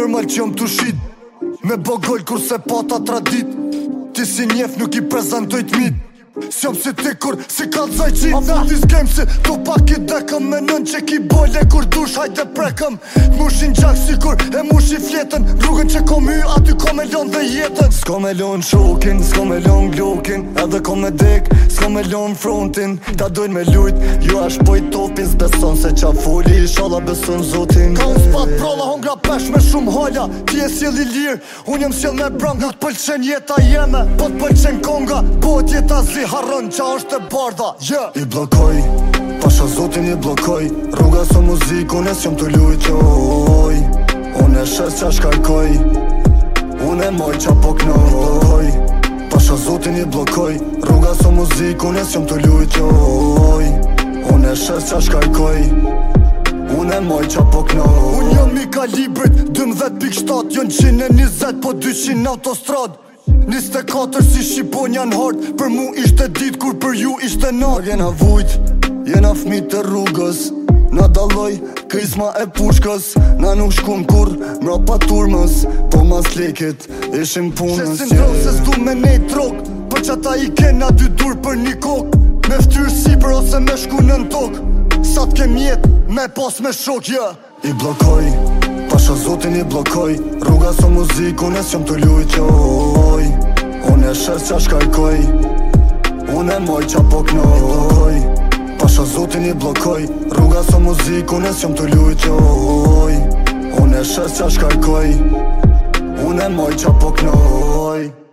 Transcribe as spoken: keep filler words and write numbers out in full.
normal që jom të shit me bogol kurse pata tradit. Ti si njef nuk i prezentoj t'mit, s'jom si ti kur si ka t'zaj qit. A futis game si tu pak i dekëm, me nën që ki bole kur dush hajde prekëm. T'mushin gjak si kur e mushi fletën, rrugën që kom hy aty kom e lon dhe jetën. S'ko me lon shokin, s'ko me lon glokin, edhe kom me dek, s'ko me lon frontin. Ta dojnë me lujt, ju ash poj topin, s'beson se qa foli, inshallah beson zotin. Ka unë spat prolla, hongra pesh me shumë holla, ti e sjell i lirë, unë jem sjell me brang. Nuk t'pëlqen jeta jeme, po t'pëlqen konga, po t'jeta zi harron qa është e bardha, yeah. I blokoj, pasha zotin i blokoj, rruga së muzik, unë e s'jom të lujtoj. Unë e shes qa shkarkoj, unë e moj qa po knoj. Pasha zotin i blokoj, rruga së muzik, unë e s'jom të lujtoj. Unë e shes qa shkarkoj, unë e moj qa po knoj. Unë jam i kalibrit, dëmdhet pik shtat, jon qin e njëzet, po dyqin në autostrad. Niste katër si Shqipon janë hard, për mu ishte dit kur për ju ishte nat. Jena vujt, jena fmit të rrugës, na daloj krizma e pushkës. Na nuk shkum kur mra pa turmës, po mas lekit ishim punës. Shesin drog se s'du me nejt drog, për që ata i kena dy dur për një kok. Me ftyrë sipër ose me shku nën tok, sa t'kem jet me pas me shok, yeah. I blokoj, pasha zotin i blokoj, rruga së muzik, unë e s'jom të lujtoj. Unë e shes qa shkarkoj, unë e moj qa po knoj. Pasha zotin i blokoj, rruga së muzik, unë e s'jom të lujtoj. Unë e shes qa shkarkoj, unë e moj qa po knoj.